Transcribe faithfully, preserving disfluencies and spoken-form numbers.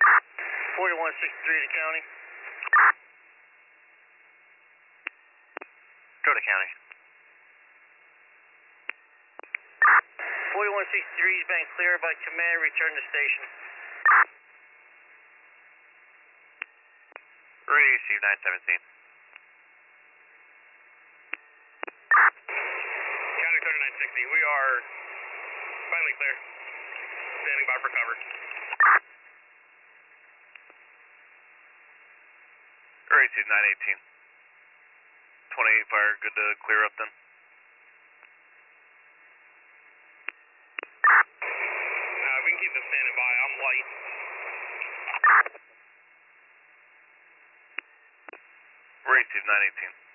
forty-one sixty-three to county. Go to county. forty-one sixty-three has been cleared by command. Return to station. Receive nine seventeen. County thirty-nine sixty, we are finally clear. Standing by for cover. Receive nine eighteen. twenty-eight fire, good to clear up then. Uh, we can keep them standing by. I'm light. Receive nine eighteen.